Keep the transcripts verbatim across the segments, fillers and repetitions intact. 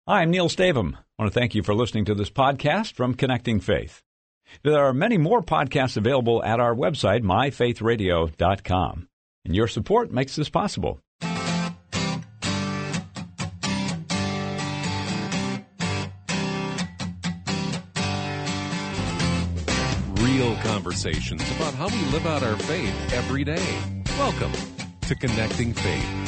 Hi, I'm Neil Stavum. I want to thank you for listening to this podcast from Connecting Faith. There are many more podcasts available at our website, my faith radio dot com. And your support makes this possible. Real conversations about how we live out our faith every day. Welcome to Connecting Faith.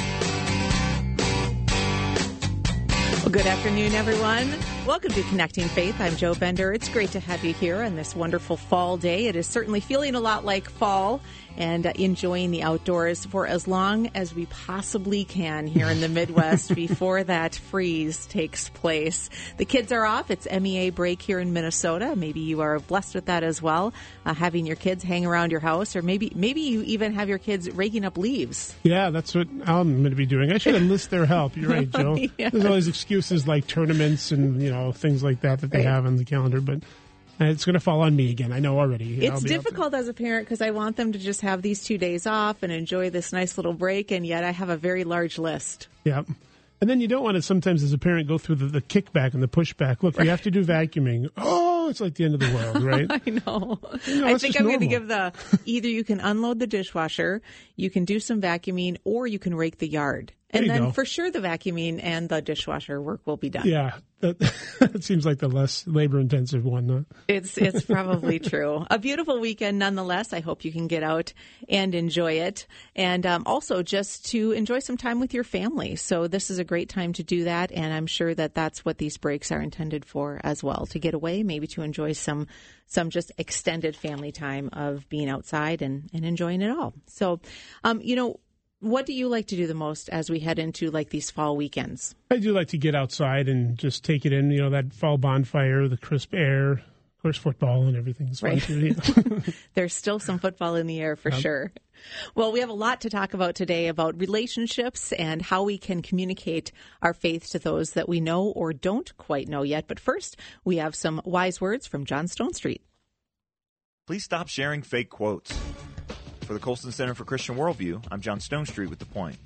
Well, good afternoon, everyone. Welcome to Connecting Faith. I'm Jo Bender. It's great to have you here on this wonderful fall day. It is certainly feeling a lot like fall and uh, enjoying the outdoors for as long as we possibly can here in the Midwest before that freeze takes place. The kids are off. It's M E A break here in Minnesota. Maybe you are blessed with that as well, uh, having your kids hang around your house, or maybe maybe you even have your kids raking up leaves. Yeah, that's what I'm going to be doing. I should enlist their help. You're right, Joe. Yeah. There's all these excuses like tournaments and, you know, things like that that they right. have on the calendar, but it's going to fall on me again. I know already. It's difficult as a parent because I want them to just have these two days off and enjoy this nice little break, and yet I have a very large list. Yeah. And then you don't want to sometimes as a parent go through the, the kickback and the pushback. Look, right. we have to do vacuuming. Oh, it's like the end of the world, right? I know. You know I think I'm going to give the, either you can unload the dishwasher, you can do some vacuuming, or you can rake the yard. And then go. for sure the vacuuming and the dishwasher work will be done. Yeah, that, that seems like the less labor-intensive one. Huh? It's it's probably true. A beautiful weekend nonetheless. I hope you can get out and enjoy it. And um, also just to enjoy some time with your family. So this is a great time to do that. And I'm sure that that's what these breaks are intended for as well, to get away, maybe to enjoy some some just extended family time of being outside and, and enjoying it all. So, um, you know, what do you like to do the most as we head into like these fall weekends? I do like to get outside and just take it in, you know, that fall bonfire, the crisp air, of course, football and everything's right. fun too. You know? There's still some football in the air for yep. sure. Well, we have a lot to talk about today about relationships and how we can communicate our faith to those that we know or don't quite know yet. But first, we have some wise words from John Stonestreet. Please stop sharing fake quotes. For the Colson Center for Christian Worldview, I'm John Stonestreet with The Point.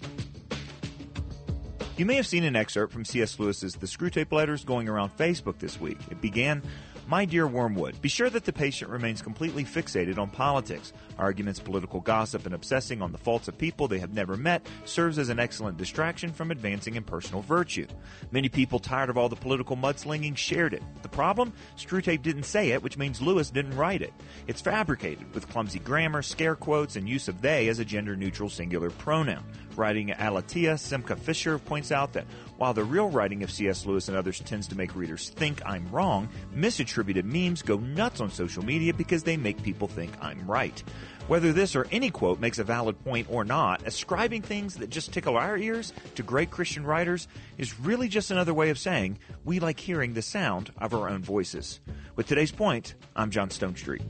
You may have seen an excerpt from C S Lewis's The Screwtape Letters going around Facebook this week. It began, "My dear Wormwood, be sure that the patient remains completely fixated on politics. Arguments, political gossip, and obsessing on the faults of people they have never met serves as an excellent distraction from advancing in personal virtue. Many people tired of all the political mudslinging shared it. The problem? Screwtape didn't say it, which means Lewis didn't write it. It's fabricated with clumsy grammar, scare quotes, and use of they as a gender-neutral singular pronoun. Writing Alatia Simca Fisher points out that while the real writing of C S Lewis and others tends to make readers think I'm wrong, misattributed memes go nuts on social media because they make people think I'm right. Whether this or any quote makes a valid point or not, ascribing things that just tickle our ears to great Christian writers is really just another way of saying we like hearing the sound of our own voices. With today's point, I'm John Stonestreet.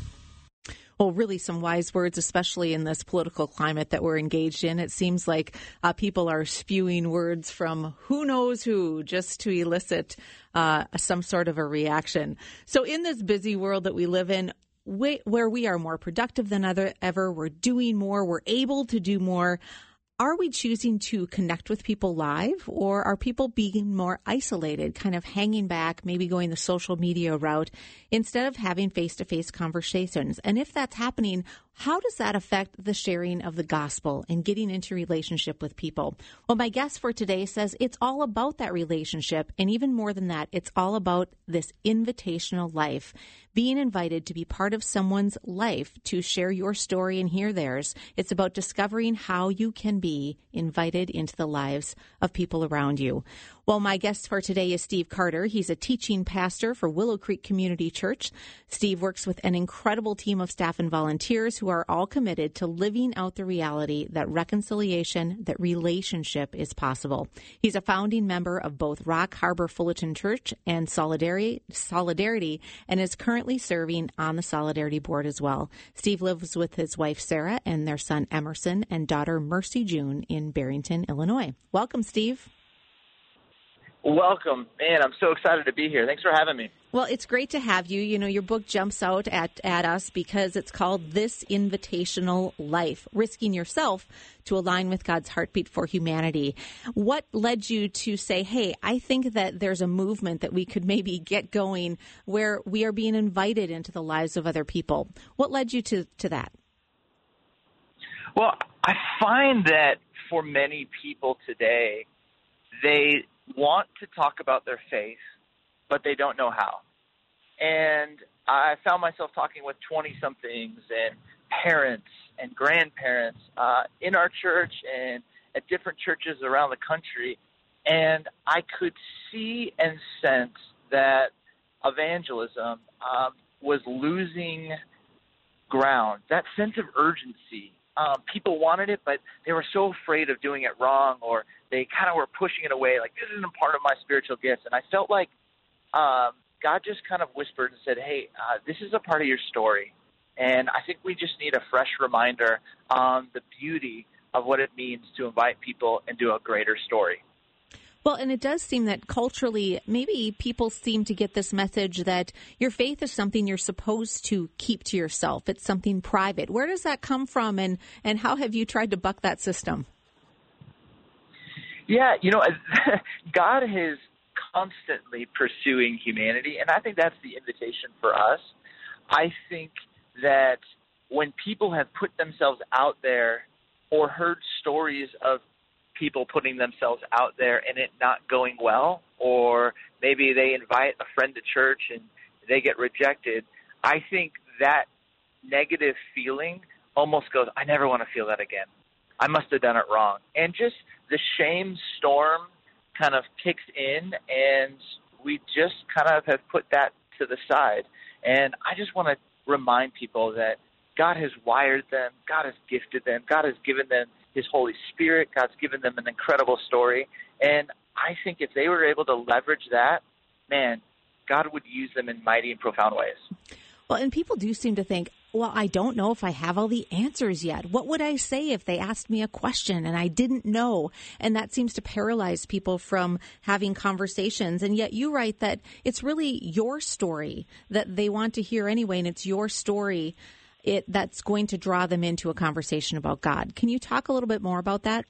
Well, really some wise words, especially in this political climate that we're engaged in. It seems like uh, people are spewing words from who knows who just to elicit uh, some sort of a reaction. So in this busy world that we live in, we, where we are more productive than other, ever, we're doing more, we're able to do more. Are we choosing to connect with people live, or are people being more isolated, kind of hanging back, maybe going the social media route instead of having face-to-face conversations? And if that's happening, how does that affect the sharing of the gospel and getting into relationship with people? Well, my guest for today says it's all about that relationship. And even more than that, it's all about this invitational life, being invited to be part of someone's life, to share your story and hear theirs. It's about discovering how you can be invited into the lives of people around you. Well, my guest for today is Steve Carter. He's a teaching pastor for Willow Creek Community Church. Steve works with an incredible team of staff and volunteers who are all committed to living out the reality that reconciliation, that relationship is possible. He's a founding member of both Rock Harbor Fullerton Church and Solidarity, Solidarity and is currently serving on the Solidarity Board as well. Steve lives with his wife, Sarah, and their son, Emerson, and daughter, Mercy June, in Barrington, Illinois. Welcome, Steve. Welcome. Man, I'm so excited to be here. Thanks for having me. Well, it's great to have you. You know, your book jumps out at, at us because it's called This Invitational Life, Risking Yourself to Align with God's Heartbeat for Humanity. What led you to say, hey, I think that there's a movement that we could maybe get going where we are being invited into the lives of other people? What led you to, to that? Well, I find that for many people today, they want to talk about their faith, but they don't know how. And I found myself talking with twenty-somethings and parents and grandparents uh, in our church and at different churches around the country, and I could see and sense that evangelism um, was losing ground, that sense of urgency. Um, people wanted it, but they were so afraid of doing it wrong, or they kind of were pushing it away, like, this isn't part of my spiritual gifts. And I felt like um, God just kind of whispered and said, hey, uh, this is a part of your story. And I think we just need a fresh reminder on the beauty of what it means to invite people into a greater story. Well, and it does seem that culturally, maybe people seem to get this message that your faith is something you're supposed to keep to yourself. It's something private. Where does that come from, and, and how have you tried to buck that system? Yeah, you know, God is constantly pursuing humanity, and I think that's the invitation for us. I think that when people have put themselves out there or heard stories of people putting themselves out there and it not going well, or maybe they invite a friend to church and they get rejected, I think that negative feeling almost goes, I never want to feel that again. I must have done it wrong. And just the shame storm kind of kicks in, and we just kind of have put that to the side. And I just want to remind people that God has wired them, God has gifted them, God has given them His Holy Spirit, God's given them an incredible story. And I think if they were able to leverage that, man, God would use them in mighty and profound ways. Well, and people do seem to think, well, I don't know if I have all the answers yet. What would I say if they asked me a question and I didn't know? And that seems to paralyze people from having conversations. And yet you write that it's really your story that they want to hear anyway, and it's your story it that's going to draw them into a conversation about God. Can you talk a little bit more about that?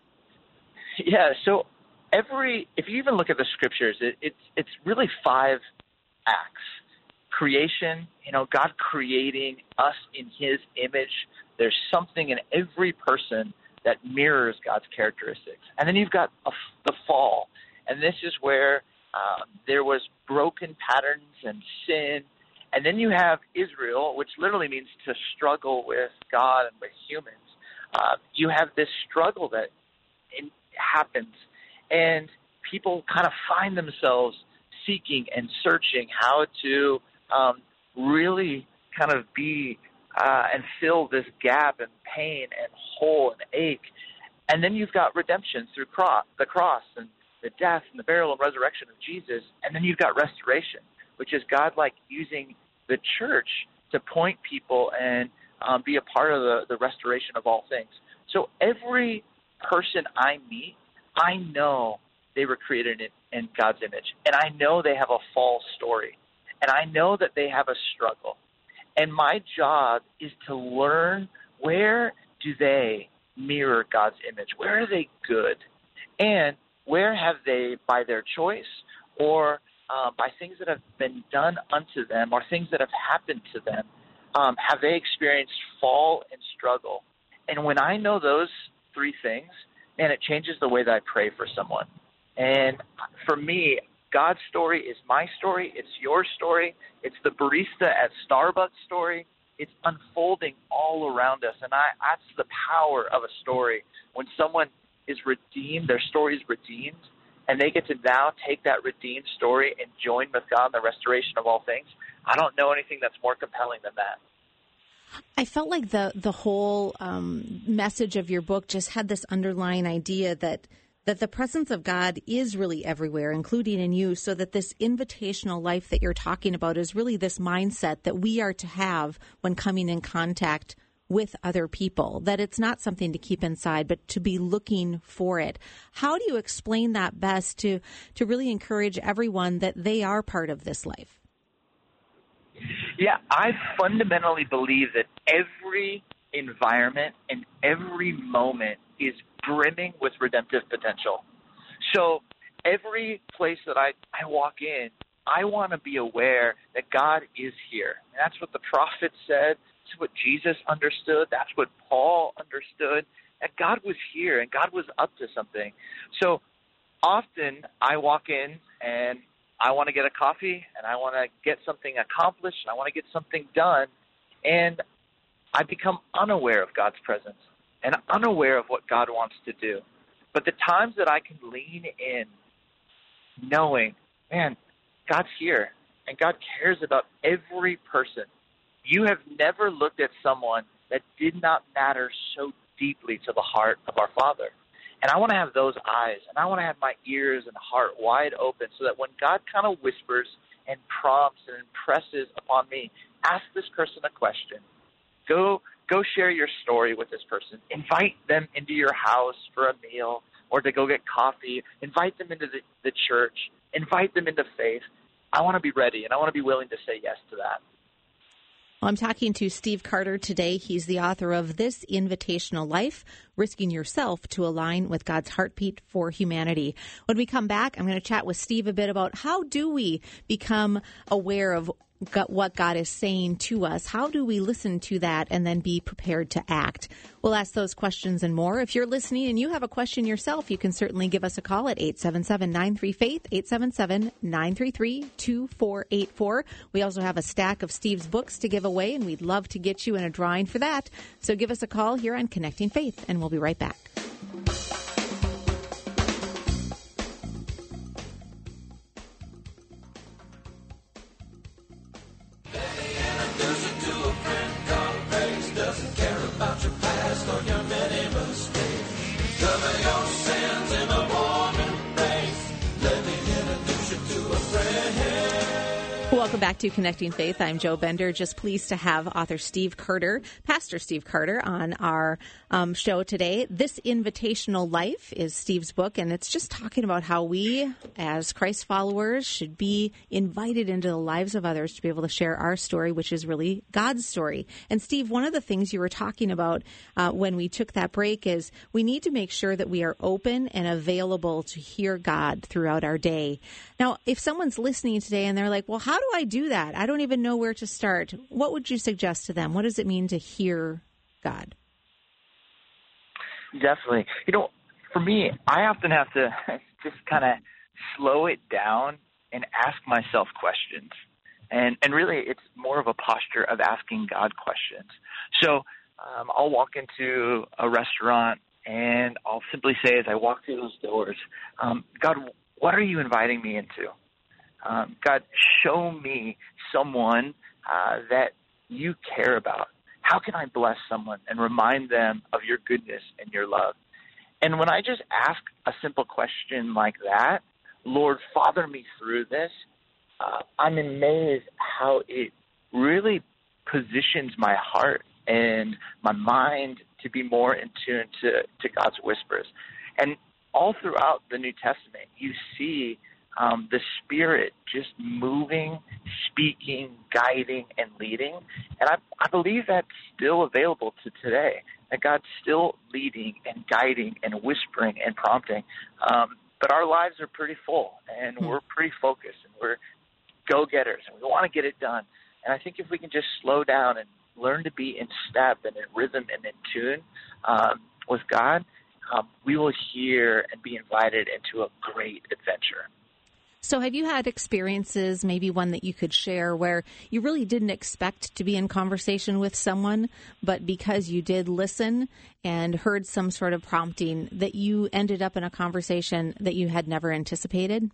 Yeah, so every if you even look at the scriptures, it, it's it's really five acts. Creation, you know, God creating us in His image. There's something in every person that mirrors God's characteristics. And then you've got a, the fall. And this is where um, there was broken patterns and sin. And then you have Israel, which literally means to struggle with God and with humans. Uh, you have this struggle that in, happens. And people kind of find themselves seeking and searching how to Um, really kind of be uh, and fill this gap and pain and hole and ache. And then you've got redemption through cross, the cross and the death and the burial and resurrection of Jesus. And then you've got restoration, which is God like using the church to point people and um, be a part of the, the restoration of all things. So every person I meet, I know they were created in, in God's image. And I know they have a fall story. And I know that they have a struggle. And my job is to learn, where do they mirror God's image? Where are they good? And where have they, by their choice or uh, by things that have been done unto them or things that have happened to them, um, have they experienced fall and struggle? And when I know those three things, man, it changes the way that I pray for someone. And for me, God's story is my story. It's your story. It's the barista at Starbucks story. It's unfolding all around us. And I, that's the power of a story. When someone is redeemed, their story is redeemed, and they get to now take that redeemed story and join with God in the restoration of all things. I don't know anything that's more compelling than that. I felt like the, the whole um, message of your book just had this underlying idea that that the presence of God is really everywhere, including in you, so that this invitational life that you're talking about is really this mindset that we are to have when coming in contact with other people, that it's not something to keep inside, but to be looking for it. How do you explain that best to, to really encourage everyone that they are part of this life? Yeah, I fundamentally believe that every environment and every moment is brimming with redemptive potential. So every place that I, I walk in, I want to be aware that God is here. And that's what the prophet said. That's what Jesus understood. That's what Paul understood, that God was here and God was up to something. So often I walk in and I want to get a coffee and I want to get something accomplished. And I want to get something done. And I become unaware of God's presence and unaware of what God wants to do. But the times that I can lean in, knowing, man, God's here and God cares about every person. You have never looked at someone that did not matter so deeply to the heart of our Father. And I want to have those eyes, and I want to have my ears and heart wide open so that when God kind of whispers and prompts and impresses upon me, ask this person a question. Go go share your story with this person. Invite them into your house for a meal or to go get coffee. Invite them into the, the church. Invite them into faith. I want to be ready, and I want to be willing to say yes to that. Well, I'm talking to Steve Carter today. He's the author of This Invitational Life, Risking Yourself to Align with God's Heartbeat for Humanity. When we come back, I'm going to chat with Steve a bit about how do we become aware of what God is saying to us. How do we listen to that and then be prepared to act? We'll ask those questions and more. If you're listening and you have a question yourself, you can certainly give us a call at eight seven seven, nine three, faith, eight seven seven, nine three three, two four eight four. We also have a stack of Steve's books to give away, and we'd love to get you in a drawing for that. So give us a call here on Connecting Faith, and we'll be right back. Welcome back to Connecting Faith. I'm Jo Bender. Just pleased to have author Steve Carter, Pastor Steve Carter, on our um, show today. This Invitational Life is Steve's book, and it's just talking about how we, as Christ followers, should be invited into the lives of others to be able to share our story, which is really God's story. And Steve, one of the things you were talking about uh, when we took that break is we need to make sure that we are open and available to hear God throughout our day. Now, if someone's listening today and they're like, well, how do I do that? I don't even know where to start. What would you suggest to them? What does it mean to hear God? Definitely. You know, for me, I often have to just kind of slow it down and ask myself questions. And and really, it's more of a posture of asking God questions. So um, I'll walk into a restaurant and I'll simply say as I walk through those doors, um, God, what are you inviting me into? Um, God, show me someone uh, that you care about. How can I bless someone and remind them of your goodness and your love? And when I just ask a simple question like that, Lord, father me through this, uh, I'm amazed how it really positions my heart and my mind to be more in tune to, to God's whispers. And all throughout the New Testament, you see Um, the Spirit just moving, speaking, guiding, and leading. And I, I believe that's still available to today, that God's still leading and guiding and whispering and prompting. Um, but our lives are pretty full, and mm-hmm. we're pretty focused, and we're go-getters, and we want to get it done. And I think if we can just slow down and learn to be in step and in rhythm and in tune um, with God, um, we will hear and be invited into a great adventure. So have you had experiences, maybe one that you could share, where you really didn't expect to be in conversation with someone, but because you did listen and heard some sort of prompting, that you ended up in a conversation that you had never anticipated?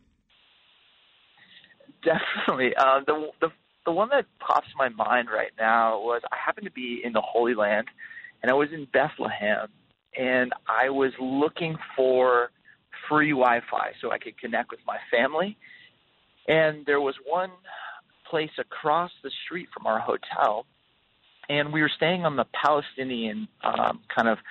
Definitely. Uh, the, the the one that pops in my mind right now was I happened to be in the Holy Land, and I was in Bethlehem, and I was looking for free Wi-Fi so I could connect with my family. And there was one place across the street from our hotel and we were staying on the Palestinian um, kind of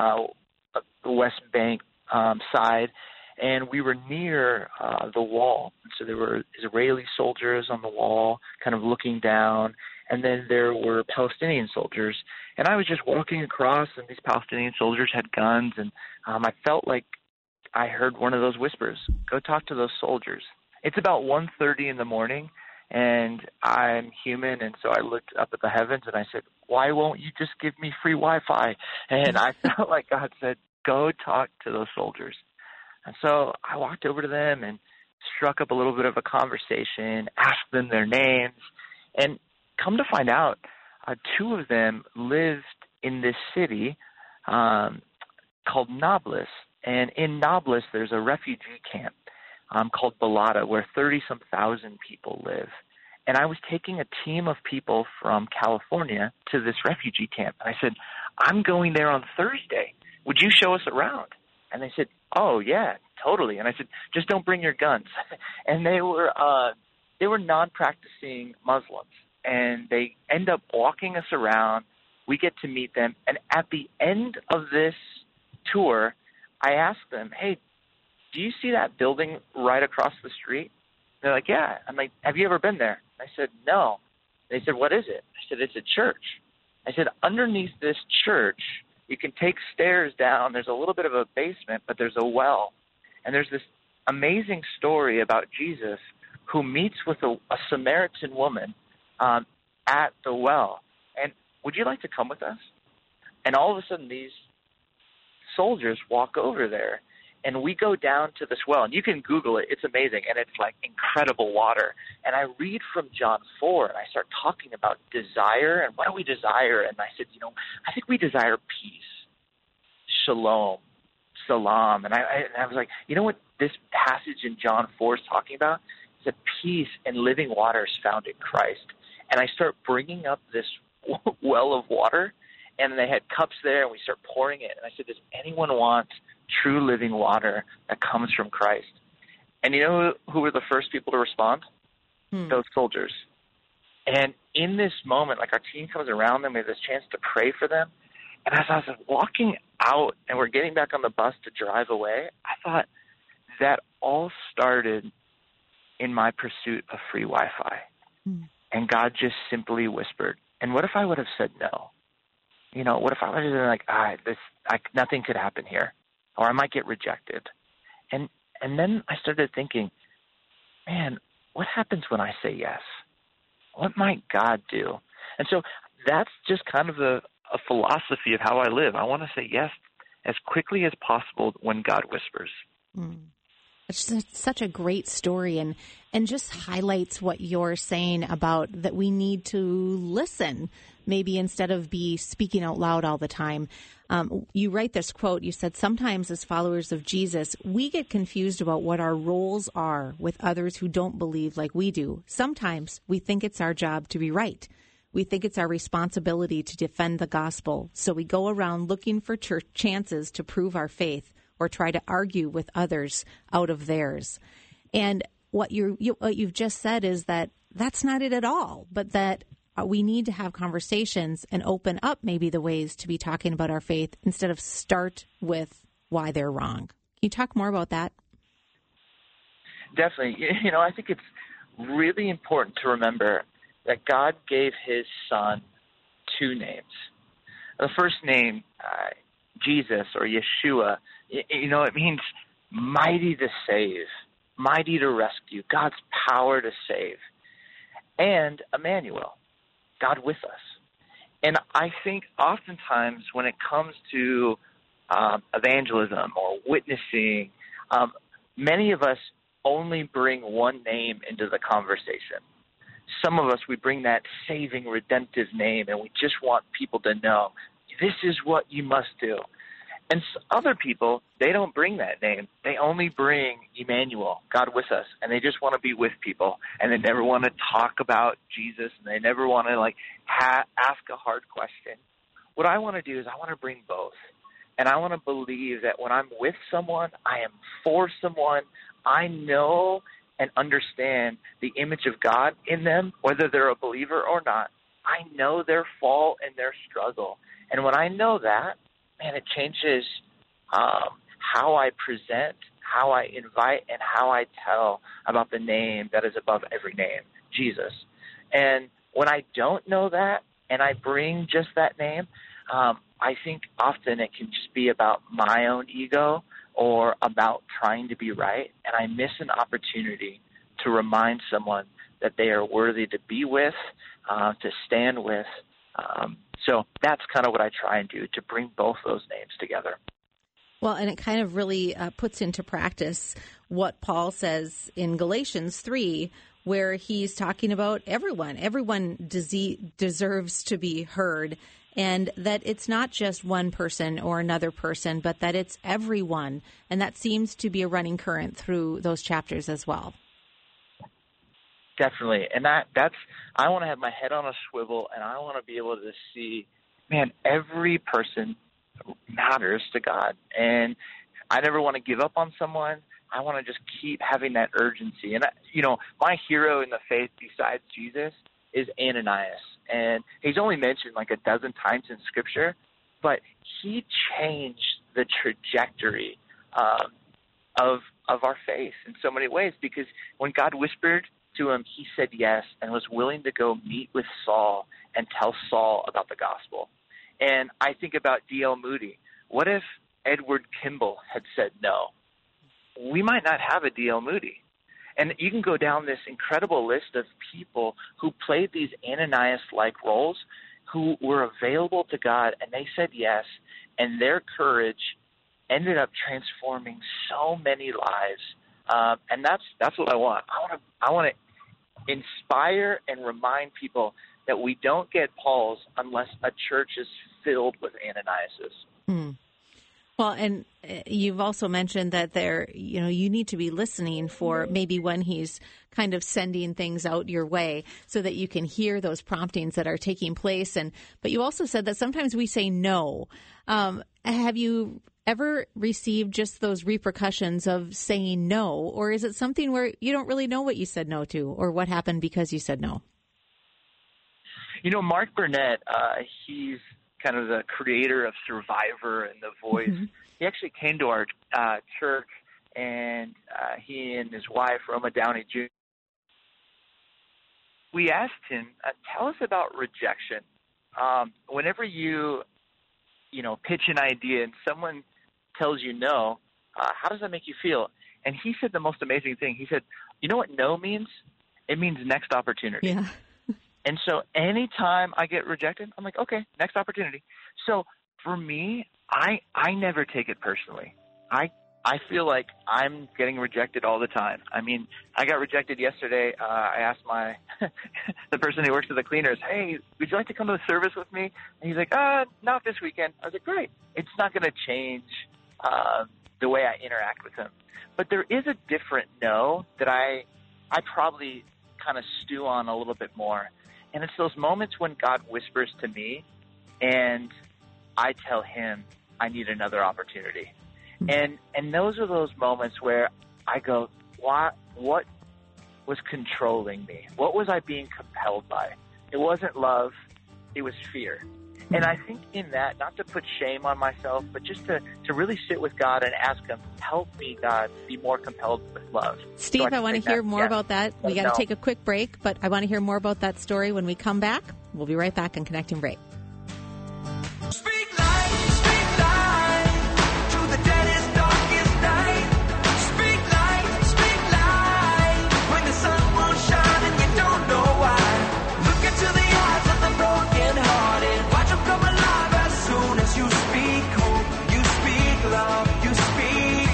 uh, West Bank um, side, and we were near uh, the wall. So there were Israeli soldiers on the wall kind of looking down, and then there were Palestinian soldiers. And I was just walking across, and these Palestinian soldiers had guns, and um, I felt like I heard one of those whispers, go talk to those soldiers. It's about one thirty in the morning, and I'm human, and so I looked up at the heavens, and I said, why won't you just give me free Wi-Fi? And I felt like God said, go talk to those soldiers. And so I walked over to them and struck up a little bit of a conversation, asked them their names, and come to find out, uh, two of them lived in this city um, called Nablus. And in Nablus, there's a refugee camp um, called Balata where thirty-some thousand people live. And I was taking a team of people from California to this refugee camp. And I said, I'm going there on Thursday. Would you show us around? And they said, oh, yeah, totally. And I said, just don't bring your guns. And they were uh, they were non-practicing Muslims. And they end up walking us around. We get to meet them. And at the end of this tour, I asked them, hey, do you see that building right across the street? They're like, yeah. I'm like, have you ever been there? I said, no. They said, what is it? I said, it's a church. I said, underneath this church, you can take stairs down. There's a little bit of a basement, but there's a well. And there's this amazing story about Jesus who meets with a, a Samaritan woman um, at the well. And would you like to come with us? And all of a sudden, these soldiers walk over there, and we go down to this well. And you can Google it. It's amazing, and it's like incredible water. And I read from John four, and I start talking about desire, and what do we desire? And I said, you know, I think we desire peace, shalom, salam. And I, I, and I was like, you know what this passage in John four is talking about? It's that peace and living water is found in Christ. And I start bringing up this well of water, and they had cups there, and we start pouring it. And I said, does anyone want true living water that comes from Christ? And you know who were the first people to respond? Hmm. Those soldiers. And in this moment, like our team comes around them, we have this chance to pray for them. And as I was walking out and we're getting back on the bus to drive away, I thought that all started in my pursuit of free Wi-Fi. Hmm. And God just simply whispered, and what if I would have said no? You know, what if I would have been like, ah, this, I, nothing could happen here, or I might get rejected. And and then I started thinking, man, what happens when I say yes? What might God do? And so that's just kind of a, a philosophy of how I live. I want to say yes as quickly as possible when God whispers. Mm. It's such a great story, and and just highlights what you're saying about that we need to listen, maybe instead of be speaking out loud all the time. Um, you write this quote, you said, sometimes as followers of Jesus, we get confused about what our roles are with others who don't believe like we do. Sometimes we think it's our job to be right. We think it's our responsibility to defend the gospel. So we go around looking for ch- chances to prove our faith or try to argue with others out of theirs. And what, you're, you, what you've just said is that that's not it at all, but that uh, we need to have conversations and open up maybe the ways to be talking about our faith instead of start with why they're wrong. Can you talk more about that? Definitely. You know, I think it's really important to remember that God gave his son two names. The first name, uh, Jesus or Yeshua, you know, it means mighty to save, mighty to rescue, God's power to save, and Emmanuel, God with us. And I think oftentimes when it comes to um, evangelism or witnessing, um, many of us only bring one name into the conversation. Some of us, we bring that saving, redemptive name, and we just want people to know, this is what you must do. And other people, they don't bring that name. They only bring Emmanuel, God with us, and they just want to be with people, and they never want to talk about Jesus, and they never want to, like, ha- ask a hard question. What I want to do is I want to bring both, and I want to believe that when I'm with someone, I am for someone, I know and understand the image of God in them, whether they're a believer or not. I know their fault and their struggle. And when I know that, man, it changes um, how I present, how I invite, and how I tell about the name that is above every name, Jesus. And when I don't know that and I bring just that name, um, I think often it can just be about my own ego or about trying to be right, and I miss an opportunity to remind someone that they are worthy to be with, uh, to stand with. Um, so that's kind of what I try and do, to bring both those names together. Well, and it kind of really uh, puts into practice what Paul says in Galatians three, where he's talking about everyone. Everyone des- deserves to be heard, and that it's not just one person or another person, but that it's everyone. And that seems to be a running current through those chapters as well. Definitely. And that that's I want to have my head on a swivel, and I want to be able to see, man, every person matters to God. And I never want to give up on someone. I want to just keep having that urgency. And, I, you know, my hero in the faith besides Jesus is Ananias. And he's only mentioned like a dozen times in Scripture, but he changed the trajectory um, of of our faith in so many ways, because when God whispered to him, he said yes and was willing to go meet with Saul and tell Saul about the gospel. And I think about D L Moody. What if Edward Kimball had said no? We might not have a D L Moody. And you can go down this incredible list of people who played these Ananias-like roles, who were available to God, and they said yes, and their courage ended up transforming so many lives. Um, and that's that's what I want. I want to I want to inspire and remind people that we don't get Paul's unless a church is filled with Ananiases. Hmm. Well, and you've also mentioned that there, you know, you need to be listening for maybe when he's kind of sending things out your way so that you can hear those promptings that are taking place. And but you also said that sometimes we say no. Um, have you ever received just those repercussions of saying no, or is it something where you don't really know what you said no to or what happened because you said no? You know, Mark Burnett, uh, he's kind of the creator of Survivor and The Voice. Mm-hmm. He actually came to our uh, church, and uh, he and his wife, Roma Downey Junior We asked him, uh, tell us about rejection. Um, whenever you, you know, pitch an idea and someone tells you no, uh, how does that make you feel? And he said the most amazing thing. He said, you know what no means? It means next opportunity. Yeah. And so anytime I get rejected, I'm like, okay, next opportunity. So for me, I I never take it personally. I I feel like I'm getting rejected all the time. I mean, I got rejected yesterday. Uh, I asked my the person who works at the cleaners, hey, would you like to come to the service with me? And he's like, uh, not this weekend. I was like, great. It's not going to change uh, the way I interact with him. But there is a different no that I I probably kind of stew on a little bit more. And it's those moments when God whispers to me and I tell him I need another opportunity. And and those are those moments where I go, what, what was controlling me? What was I being compelled by? It wasn't love. It was fear. And I think in that, not to put shame on myself, but just to, to really sit with God and ask him, help me, God, be more compelled with love. Steve, so I, I want to hear more yes. about that. We got to no. take a quick break, but I want to hear more about that story when we come back. We'll be right back on Connecting Faith. Speak life, speak life to the deadest, darkest night. Speak life, speak life when the sun won't shine and you don't know why. Look into the eyes of the broken hearted. Watch them come alive as soon as you speak hope, you speak love, you speak.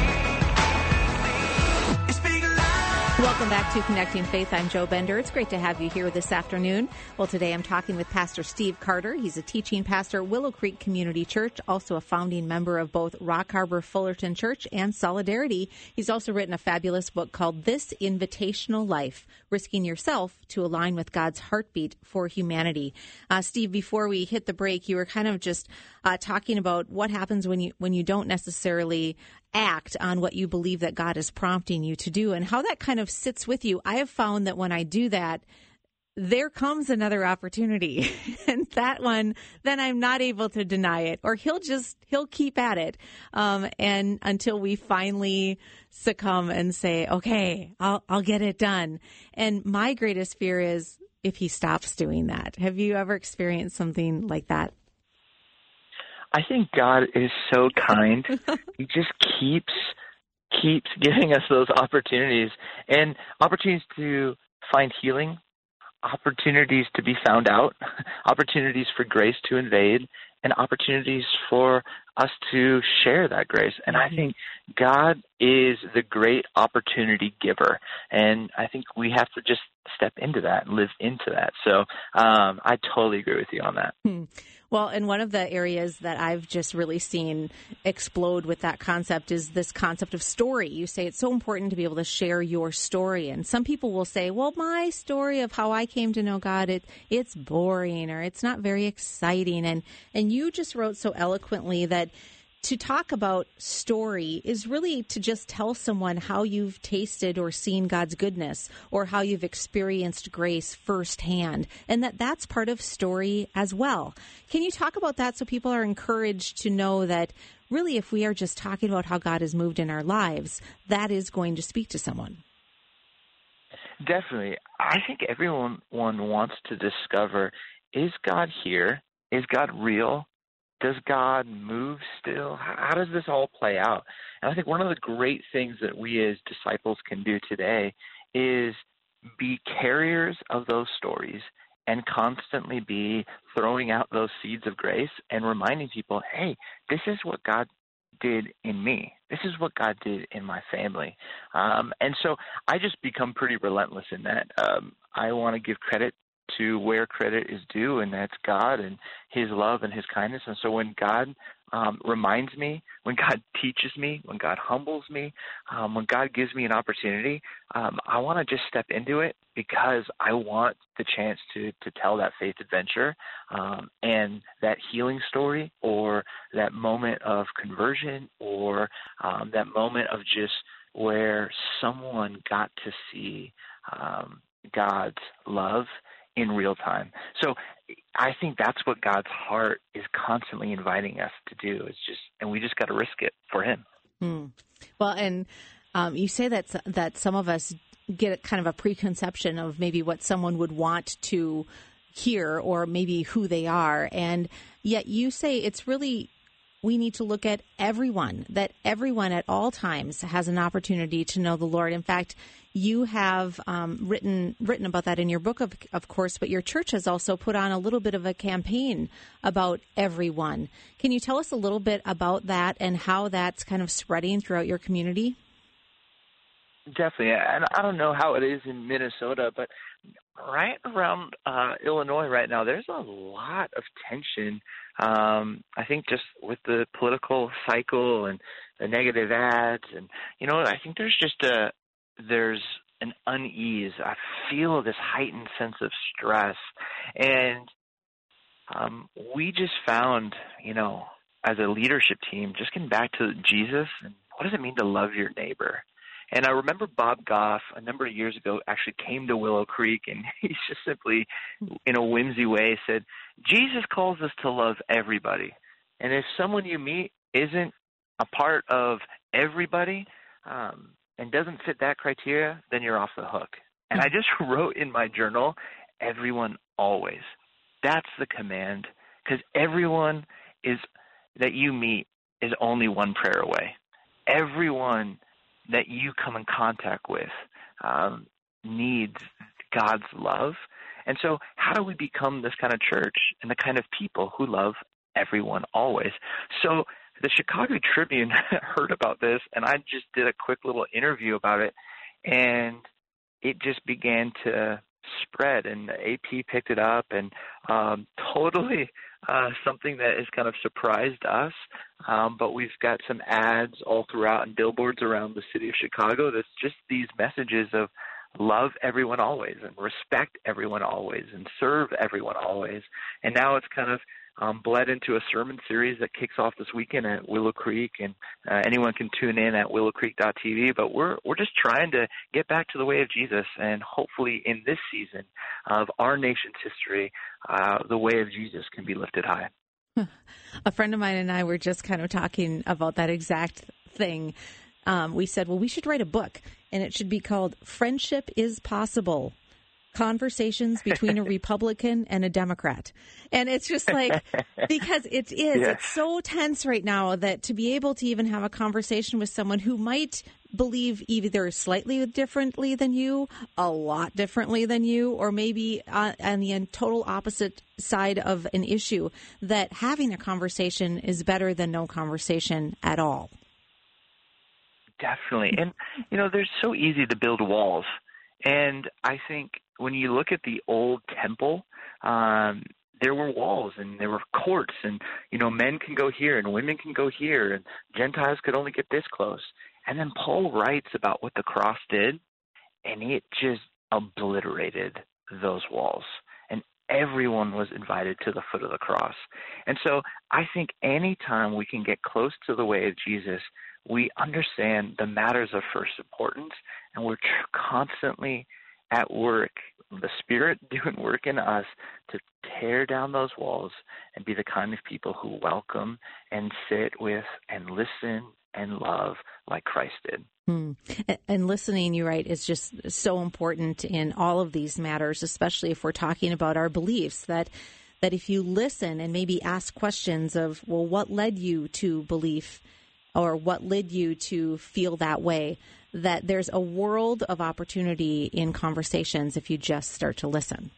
You speak life. Welcome back to Connecting Faith. I'm Joe Bender. It's great to have you here this afternoon. Well, today I'm talking with Pastor Steve Carter. He's a teaching pastor, Willow Creek Community Church, also a founding member of both Rock Harbor Fullerton Church and Solidarity. He's also written a fabulous book called This Invitational Life, Risking Yourself to Align with God's Heartbeat for Humanity. Uh, Steve, before we hit the break, you were kind of just uh, talking about what happens when you when you don't necessarily act on what you believe that God is prompting you to do and how that kind of sits with you. I have found that when I do that, there comes another opportunity. And that one, then I'm not able to deny it, or he'll just, he'll keep at it. Um, and until we finally succumb and say, okay, I'll, I'll get it done. And my greatest fear is if he stops doing that. Have you ever experienced something like that? I think God is so kind. He just keeps keeps giving us those opportunities, and opportunities to find healing, opportunities to be found out, opportunities for grace to invade, and opportunities for us to share that grace. And I think God is the great opportunity giver, and I think we have to just step into that and live into that. So um, I totally agree with you on that. Hmm. Well, and one of the areas that I've just really seen explode with that concept is this concept of story. You say it's so important to be able to share your story. And some people will say, well, my story of how I came to know God, it it's boring, or it's not very exciting. And, and you just wrote so eloquently that to talk about story is really to just tell someone how you've tasted or seen God's goodness, or how you've experienced grace firsthand, and that that's part of story as well. Can you talk about that so people are encouraged to know that really if we are just talking about how God has moved in our lives, that is going to speak to someone? Definitely. I think everyone one wants to discover, is God here? Is God real? Does God move still? How does this all play out? And I think one of the great things that we as disciples can do today is be carriers of those stories and constantly be throwing out those seeds of grace and reminding people, hey, this is what God did in me. This is what God did in my family. Um, and so I just become pretty relentless in that. Um, I want to give credit to where credit is due, and that's God and his love and his kindness. And so when God um, reminds me, when God teaches me, when God humbles me, um, when God gives me an opportunity, um, I want to just step into it because I want the chance to to tell that faith adventure um, and that healing story, or that moment of conversion, or um, that moment of just where someone got to see um, God's love in real time. So I think that's what God's heart is constantly inviting us to do. It's just, and we just got to risk it for him. Hmm. Well, and um, you say that that some of us get kind of a preconception of maybe what someone would want to hear, or maybe who they are. And yet you say it's really, we need to look at everyone, that everyone at all times has an opportunity to know the Lord. In fact, you have um, written written about that in your book, of, of course, but your church has also put on a little bit of a campaign about everyone. Can you tell us a little bit about that and how that's kind of spreading throughout your community? Definitely. And I don't know how it is in Minnesota, but right around uh, Illinois right now, there's a lot of tension. Um, I think just with the political cycle and the negative ads, and, you know, I think there's just a, there's an unease. I feel this heightened sense of stress. And um, we just found, you know, as a leadership team, just getting back to Jesus and what does it mean to love your neighbor? And I remember Bob Goff a number of years ago actually came to Willow Creek, and he just simply, in a whimsy way, said, Jesus calls us to love everybody. And if someone you meet isn't a part of everybody um, and doesn't fit that criteria, then you're off the hook. And I just wrote in my journal, everyone always. That's the command, because everyone is that you meet is only one prayer away. Everyone that you come in contact with um, needs God's love. And so how do we become this kind of church and the kind of people who love everyone always? So the Chicago Tribune heard about this, and I just did a quick little interview about it, and it just began to spread, and the A P picked it up, and um, totally uh, something that has kind of surprised us. Um, but we've got some ads all throughout and billboards around the city of Chicago that's just these messages of love everyone always and respect everyone always and serve everyone always. And now it's kind of um, bled into a sermon series that kicks off this weekend at Willow Creek, and uh, anyone can tune in at willow creek dot t v. But we're we're just trying to get back to the way of Jesus, and hopefully in this season of our nation's history, uh, the way of Jesus can be lifted high. A friend of mine and I were just kind of talking about that exact thing. Um, we said, well, we should write a book, and it should be called Friendship is Possible. Conversations between a Republican and a Democrat. And it's just like, because it is, yes. It's so tense right now that to be able to even have a conversation with someone who might believe either slightly differently than you, a lot differently than you, or maybe uh, on the total opposite side of an issue, that having a conversation is better than no conversation at all. Definitely. And, you know, they're so easy to build walls. And I think when you look at the old temple, um, there were walls and there were courts, and, you know, men can go here and women can go here, and Gentiles could only get this close. And then Paul writes about what the cross did, and it just obliterated those walls. And everyone was invited to the foot of the cross. And so I think anytime we can get close to the way of Jesus, we understand the matters of first importance, and we're constantly at work, the Spirit doing work in us to tear down those walls and be the kind of people who welcome and sit with and listen and love like Christ did. Hmm. And listening, you're right, is just so important in all of these matters, especially if we're talking about our beliefs, that that if you listen and maybe ask questions of, well, what led you to belief, or what led you to feel that way, that there's a world of opportunity in conversations if you just start to listen.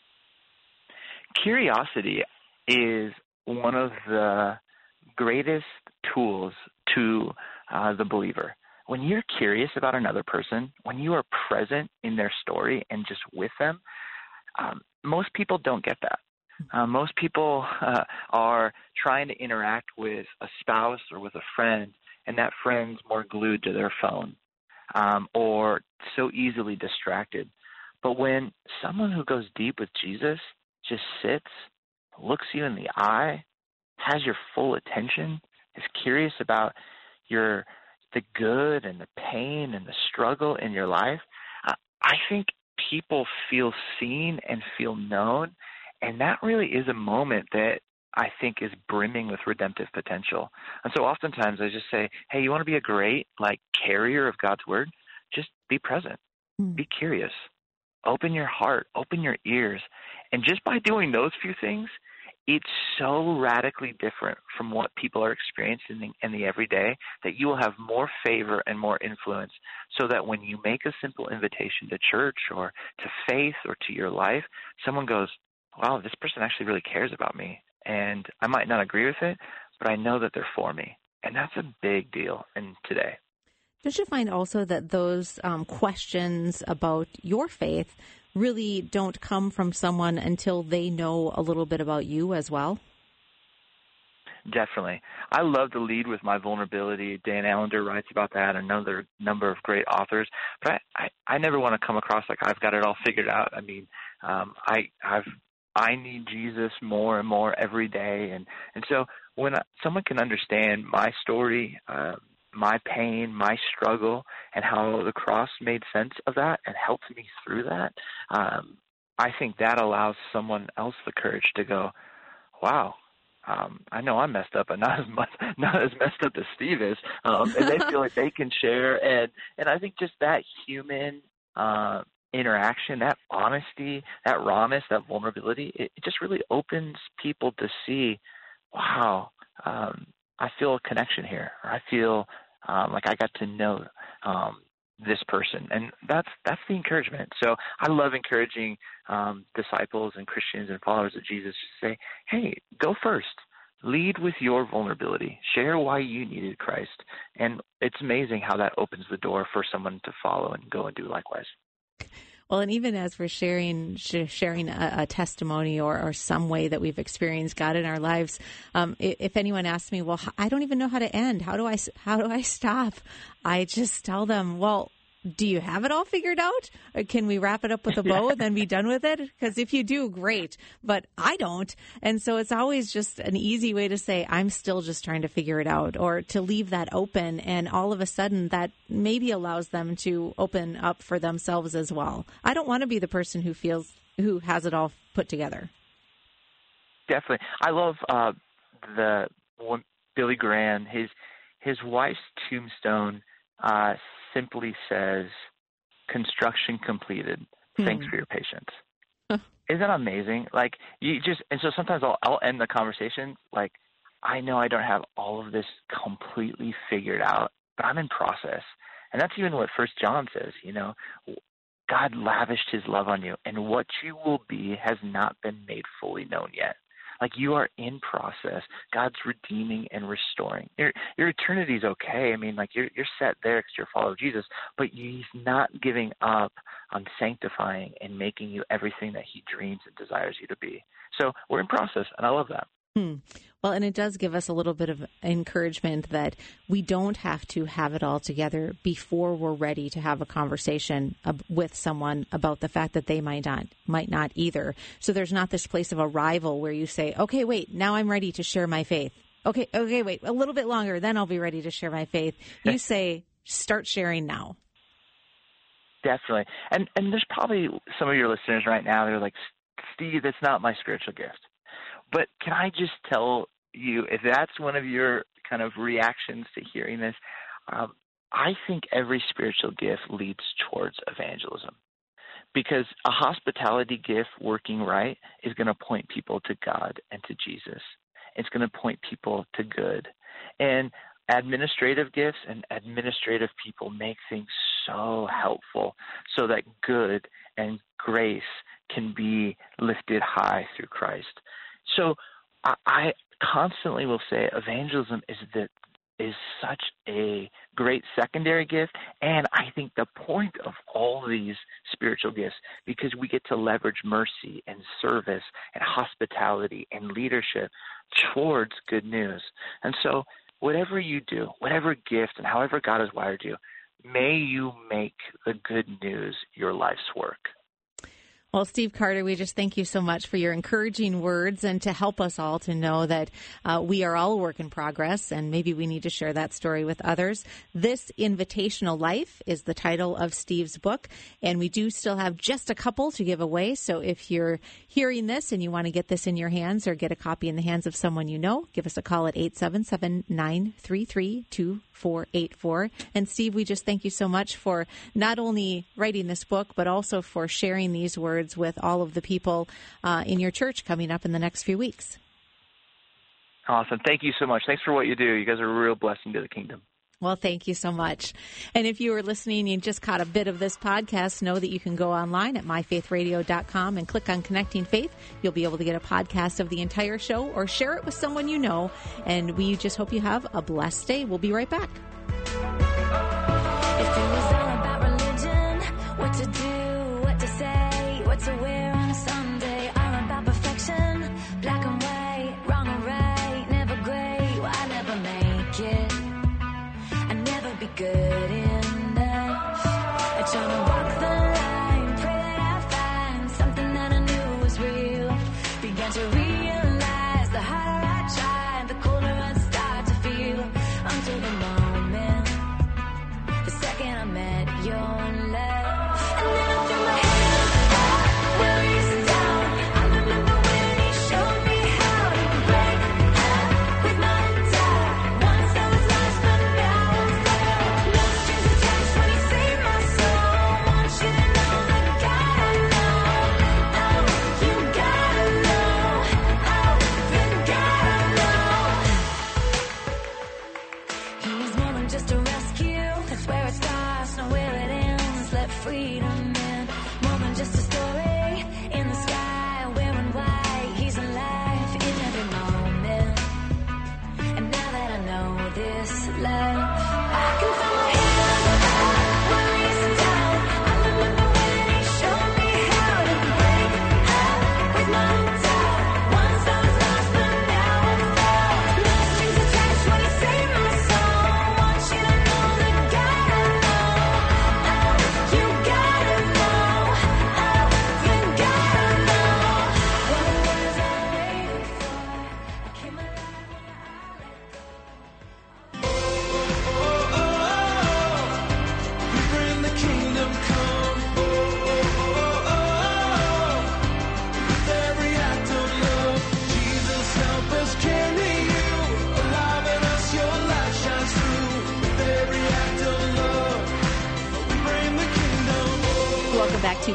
Curiosity is one of the greatest tools to uh, the believer. When you're curious about another person, when you are present in their story and just with them, um, most people don't get that. Uh, most people uh, are trying to interact with a spouse or with a friend, and that friend's more glued to their phone um, or so easily distracted. But when someone who goes deep with Jesus just sits, looks you in the eye, has your full attention, is curious about your the good and the pain and the struggle in your life, uh, I think people feel seen and feel known. And that really is a moment that I think is brimming with redemptive potential. And so oftentimes I just say, hey, you want to be a great, like, carrier of God's word? Just be present. Mm. Be curious. Open your heart. Open your ears. And just by doing those few things, it's so radically different from what people are experiencing in the everyday that you will have more favor and more influence, so that when you make a simple invitation to church or to faith or to your life, someone goes, wow, this person actually really cares about me. And I might not agree with it, but I know that they're for me. And that's a big deal in today. Don't you find also that those um, questions about your faith really don't come from someone until they know a little bit about you as well? Definitely. I love to lead with my vulnerability. Dan Allender writes about that, another number of great authors. But I, I, I never want to come across like I've got it all figured out. I mean, um, I, I've I need Jesus more and more every day. And, and so when I, someone can understand my story, uh, my pain, my struggle, and how the cross made sense of that and helped me through that, um, I think that allows someone else the courage to go, wow, um, I know I'm messed up, but not as much, not as messed up as Steve is. Um, and they feel like they can share. And, and I think just that human uh, interaction, that honesty, that rawness, that vulnerability, it, it just really opens people to see, wow, um, I feel a connection here. Or I feel um, like I got to know um, this person. And that's that's the encouragement. So I love encouraging um, disciples and Christians and followers of Jesus to say, hey, go first. Lead with your vulnerability. Share why you needed Christ. And it's amazing how that opens the door for someone to follow and go and do likewise. Well, and even as we're sharing sharing a, a testimony or, or some way that we've experienced God in our lives, um, if anyone asks me, well, I don't even know how to end. How do I how do I stop? I just tell them, well, do you have it all figured out? Or can we wrap it up with a bow and then be done with it? Because if you do, great. But I don't. And so it's always just an easy way to say, I'm still just trying to figure it out, or to leave that open. And all of a sudden that maybe allows them to open up for themselves as well. I don't want to be the person who feels, who has it all put together. Definitely. I love uh, the one, Billy Graham, his, his wife's tombstone uh, simply says, construction completed. Thanks Hmm. for your patience. Isn't that amazing? Like, you just, and so sometimes I'll, I'll end the conversation like, I know I don't have all of this completely figured out, but I'm in process. And that's even what First John says, you know, God lavished his love on you, and what you will be has not been made fully known yet. Like, you are in process. God's redeeming and restoring. Your your eternity's okay. I mean, like, you're you're set there because you're a follower of Jesus, but he's not giving up on sanctifying and making you everything that he dreams and desires you to be. So we're in process, and I love that. Hmm. Well, and it does give us a little bit of encouragement that we don't have to have it all together before we're ready to have a conversation ab- with someone about the fact that they might not, might not either. So there's not this place of a rival where you say, okay, wait, now I'm ready to share my faith. Okay, okay, wait, a little bit longer, then I'll be ready to share my faith. You say, start sharing now. Definitely. And and there's probably some of your listeners right now that are like, Steve, that's not my spiritual gift. But can I just tell you, if that's one of your kind of reactions to hearing this, um, I think every spiritual gift leads towards evangelism. Because a hospitality gift working right is going to point people to God and to Jesus. It's going to point people to good. And administrative gifts and administrative people make things so helpful so that good and grace can be lifted high through Christ. So I, I constantly will say evangelism is the is such a great secondary gift, and I think the point of all these spiritual gifts, because we get to leverage mercy and service and hospitality and leadership towards good news. And so whatever you do, whatever gift and however God has wired you, may you make the good news your life's work. Well, Steve Carter, we just thank you so much for your encouraging words and to help us all to know that uh, we are all a work in progress, and maybe we need to share that story with others. This Invitational Life is the title of Steve's book, and we do still have just a couple to give away. So if you're hearing this and you want to get this in your hands or get a copy in the hands of someone you know, give us a call at eight seven seven, nine three three, two four eight four. And Steve, we just thank you so much for not only writing this book, but also for sharing these words with all of the people uh, in your church coming up in the next few weeks. Awesome. Thank you so much. Thanks for what you do. You guys are a real blessing to the kingdom. Well, thank you so much. And if you were listening, you just caught a bit of this podcast, know that you can go online at my faith radio dot com and click on Connecting Faith. You'll be able to get a podcast of the entire show or share it with someone you know. And we just hope you have a blessed day. We'll be right back. If it was all about religion, what to do, what to say, what to wear on a Sunday, all about perfection, black and white, wrong or right, never great, well, I never make it, I never be good enough, I try to walk the line, pray that I find something that I knew was real, began to realize the harder I try, the colder I'd start to feel, until the moment, the second I met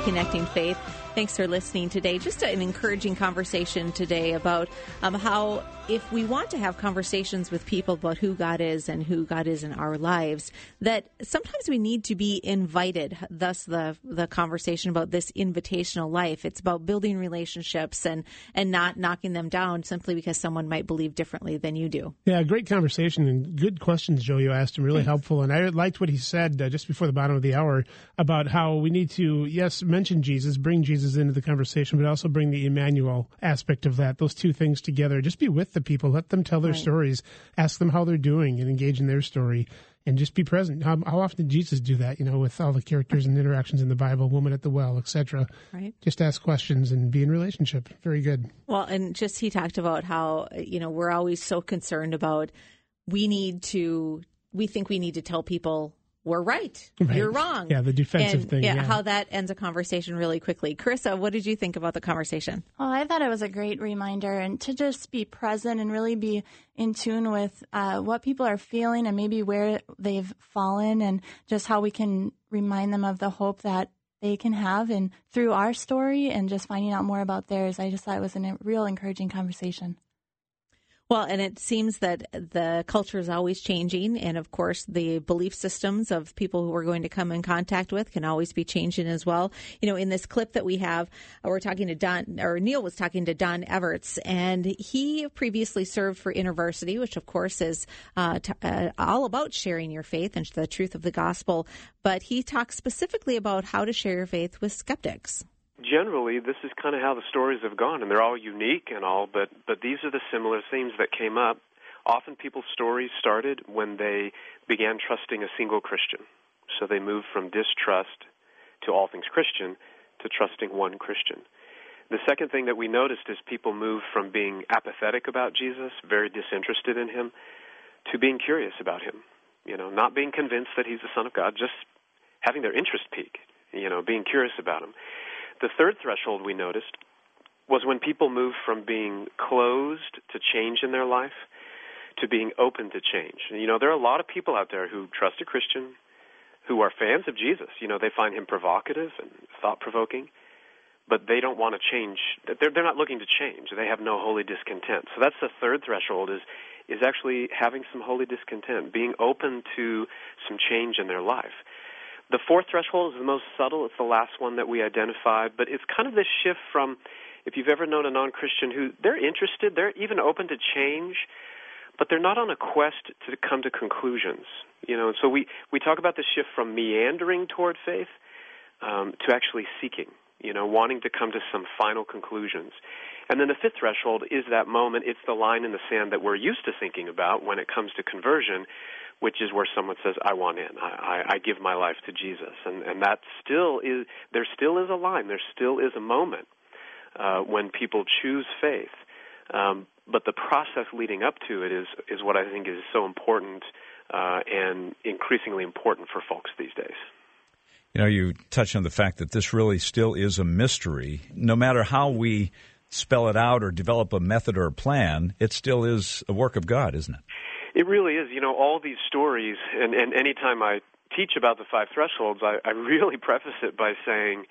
Connecting Faith. Thanks for listening today. Just an encouraging conversation today about um, how if we want to have conversations with people about who God is and who God is in our lives, that sometimes we need to be invited. Thus, the the conversation about this invitational life. It's about building relationships and, and not knocking them down simply because someone might believe differently than you do. Yeah, great conversation and good questions, Joe, you asked him. Really Thanks. helpful. And I liked what he said uh, just before the bottom of the hour about how we need to, yes, mention Jesus, bring Jesus into the conversation, but also bring the Emmanuel aspect of that, those two things together. Just be with the people. Let them tell their Right. stories. Ask them how they're doing and engage in their story. And just be present. How, how often did Jesus do that, you know, with all the characters and interactions in the Bible, woman at the well, et cetera? Right. Just ask questions and be in relationship. Very good. Well, and just he talked about how, you know, we're always so concerned about we need to, we think we need to tell people we're right, Right. you're wrong. Yeah, the defensive and, thing, Yeah, yeah. how that ends a conversation really quickly. Carissa, what did you think about the conversation? Well, I thought it was a great reminder and to just be present and really be in tune with uh, what people are feeling and maybe where they've fallen and just how we can remind them of the hope that they can have and through our story and just finding out more about theirs. I just thought it was a real encouraging conversation. Well, and it seems that the culture is always changing. And of course, the belief systems of people who we're going to come in contact with can always be changing as well. You know, in this clip that we have, we're talking to Don, or Neil was talking to Don Everts, and he previously served for InterVarsity, which of course is uh, t- uh, all about sharing your faith and the truth of the gospel. But he talks specifically about how to share your faith with skeptics. Generally, this is kind of how the stories have gone, and they're all unique and all, but, but these are the similar themes that came up. Often people's stories started when they began trusting a single Christian. So they moved from distrust to all things Christian to trusting one Christian. The second thing that we noticed is people moved from being apathetic about Jesus, very disinterested in him, to being curious about him. You know, not being convinced that he's the Son of God, just having their interest peak, you know, being curious about him. The third threshold we noticed was when people moved from being closed to change in their life to being open to change. And, you know, there are a lot of people out there who trust a Christian, who are fans of Jesus. You know, they find him provocative and thought-provoking, but they don't want to change. They're, they're not looking to change. They have no holy discontent. So that's the third threshold is, is actually having some holy discontent, being open to some change in their life. The fourth threshold is the most subtle. It's the last one that we identified, but it's kind of this shift from, if you've ever known a non-Christian who, they're interested, they're even open to change, but they're not on a quest to come to conclusions. You know, so we, we talk about the shift from meandering toward faith um, to actually seeking, you know, wanting to come to some final conclusions. And then the fifth threshold is that moment, it's the line in the sand that we're used to thinking about when it comes to conversion, which is where someone says, I want in, I, I, I give my life to Jesus. And, and that still is, there still is a line, there still is a moment uh, when people choose faith. Um, but the process leading up to it is, is what I think is so important uh, and increasingly important for folks these days. You know, you touched on the fact that this really still is a mystery. No matter how we spell it out or develop a method or a plan, it still is a work of God, isn't it? It really is. You know, all these stories, and, and anytime I teach about the five thresholds, I, I really preface it by saying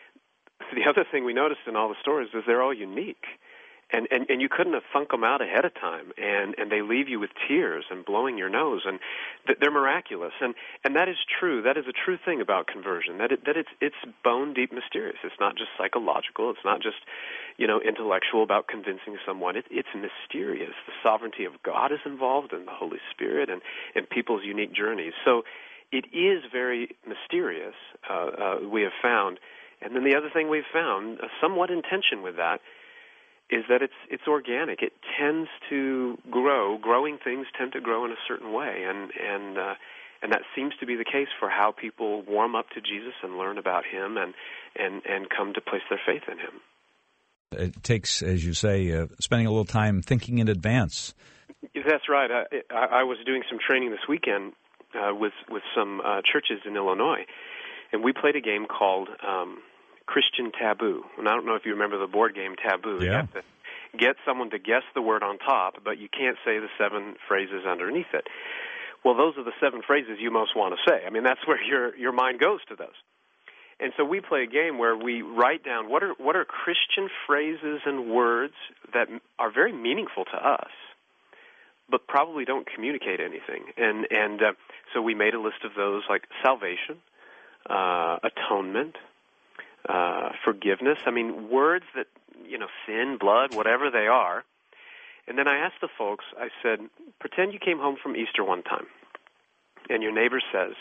the other thing we noticed in all the stories is they're all unique. And, and, and you couldn't have thunk them out ahead of time, and, and they leave you with tears and blowing your nose, and th- they're miraculous. And, and that is true. That is a true thing about conversion, that, it, that it's, it's bone-deep mysterious. It's not just psychological. It's not just, you know, intellectual about convincing someone. It, it's mysterious. The sovereignty of God is involved, and the Holy Spirit, and, and people's unique journeys. So it is very mysterious, uh, uh, we have found. And then the other thing we've found, uh, somewhat in tension with that, is that it's it's organic. It tends to grow. Growing things tend to grow in a certain way, and and uh, and that seems to be the case for how people warm up to Jesus and learn about him and and, and come to place their faith in him. It takes, as you say, uh, spending a little time thinking in advance. That's right. I, I, I was doing some training this weekend uh, with with some uh, churches in Illinois, and we played a game called Um, Christian Taboo. And I don't know if you remember the board game Taboo. Yeah. You have to get someone to guess the word on top, but you can't say the seven phrases underneath it. Well, those are the seven phrases you most want to say. I mean, that's where your your mind goes to those. And so we play a game where we write down what are what are Christian phrases and words that are very meaningful to us, but probably don't communicate anything. And and uh, so we made a list of those, like salvation, uh, atonement, uh, forgiveness. I mean, words that, you know, sin, blood, whatever they are. And then I asked the folks, I said, pretend you came home from Easter one time, and your neighbor says,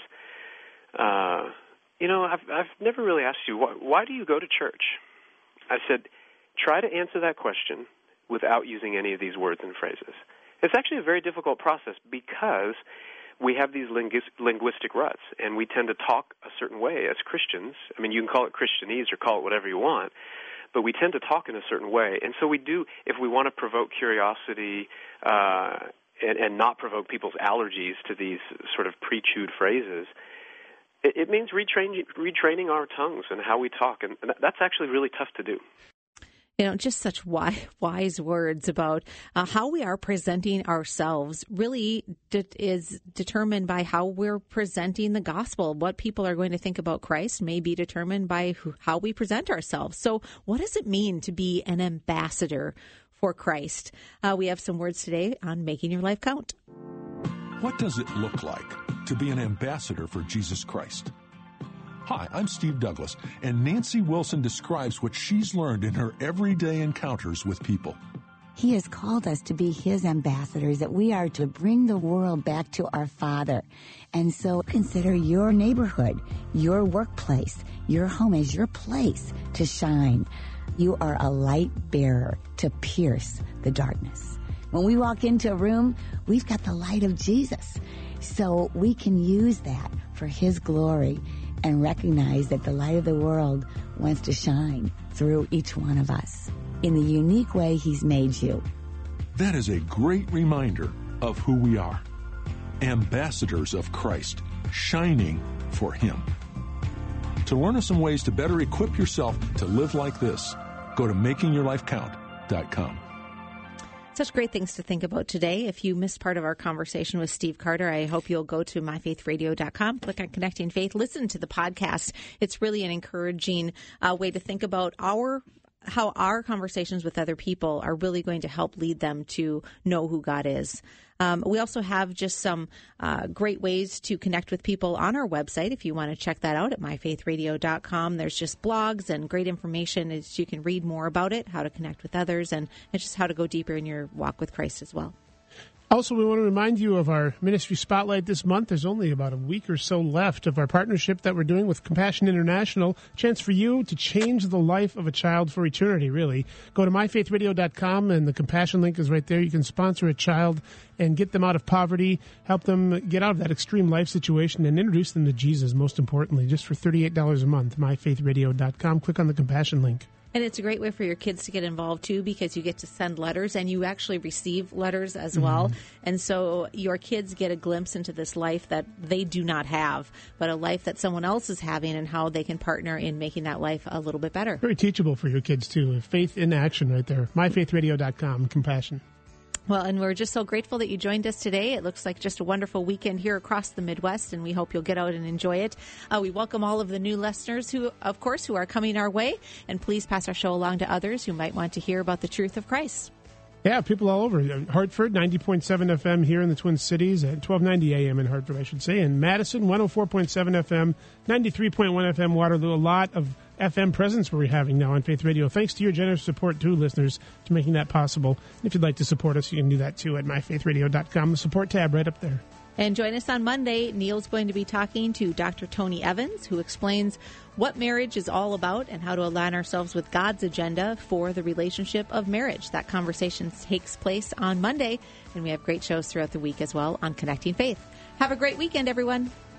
uh, you know, I've, I've never really asked you, why, why do you go to church? I said, try to answer that question without using any of these words and phrases. It's actually a very difficult process because we have these lingu- linguistic ruts, and we tend to talk a certain way as Christians. I mean, you can call it Christianese or call it whatever you want, but we tend to talk in a certain way. And so we do, if we want to provoke curiosity uh, and, and not provoke people's allergies to these sort of pre-chewed phrases, it, it means retraining, retraining our tongues and how we talk. And that's actually really tough to do. You know, just such wise, wise words about uh, how we are presenting ourselves really de- is determined by how we're presenting the gospel. What people are going to think about Christ may be determined by who, how we present ourselves. So what does it mean to be an ambassador for Christ? Uh, we have some words today on Making Your Life Count. What does it look like to be an ambassador for Jesus Christ? Hi, I'm Steve Douglas, and Nancy Wilson describes what she's learned in her everyday encounters with people. He has called us to be His ambassadors, that we are to bring the world back to our Father. And so consider your neighborhood, your workplace, your home as your place to shine. You are a light bearer to pierce the darkness. When we walk into a room, we've got the light of Jesus. So we can use that for His glory and recognize that the light of the world wants to shine through each one of us in the unique way He's made you. That is a great reminder of who we are. Ambassadors of Christ, shining for Him. To learn some ways to better equip yourself to live like this, go to making your life count dot com. Such great things to think about today. If you missed part of our conversation with Steve Carter, I hope you'll go to my faith radio dot com, click on Connecting Faith, listen to the podcast. It's really an encouraging uh, way to think about our how our conversations with other people are really going to help lead them to know who God is. Um, we also have just some uh, great ways to connect with people on our website. If you want to check that out at my faith radio dot com, there's just blogs and great information as you can read more about it, how to connect with others, and, and just how to go deeper in your walk with Christ as well. Also, we want to remind you of our Ministry Spotlight this month. There's only about a week or so left of our partnership that we're doing with Compassion International. Chance for you to change the life of a child for eternity, really. Go to my faith radio dot com, and the Compassion link is right there. You can sponsor a child and get them out of poverty, help them get out of that extreme life situation, and introduce them to Jesus, most importantly, just for thirty-eight dollars a month. my faith radio dot com. Click on the Compassion link. And it's a great way for your kids to get involved, too, because you get to send letters, and you actually receive letters as well. Mm-hmm. And so your kids get a glimpse into this life that they do not have, but a life that someone else is having, and how they can partner in making that life a little bit better. Very teachable for your kids, too. Faith in action right there. my faith radio dot com, Compassion. Well, and we're just so grateful that you joined us today. It looks like just a wonderful weekend here across the Midwest, and we hope you'll get out and enjoy it. Uh, we welcome all of the new listeners, who, of course, who are coming our way, and please pass our show along to others who might want to hear about the truth of Christ. Yeah, people all over. Hartford, ninety point seven F M here in the Twin Cities, at twelve ninety A M in Hartford, I should say. And Madison, one oh four point seven F M, ninety-three point one F M Waterloo. A lot of F M presence we're having now on Faith Radio. Thanks to your generous support, too, listeners, to making that possible. If you'd like to support us, you can do that, too, at my faith radio dot com. The support tab right up there. And join us on Monday. Neil's going to be talking to Doctor Tony Evans, who explains what marriage is all about and how to align ourselves with God's agenda for the relationship of marriage. That conversation takes place on Monday, and we have great shows throughout the week as well on Connecting Faith. Have a great weekend, everyone.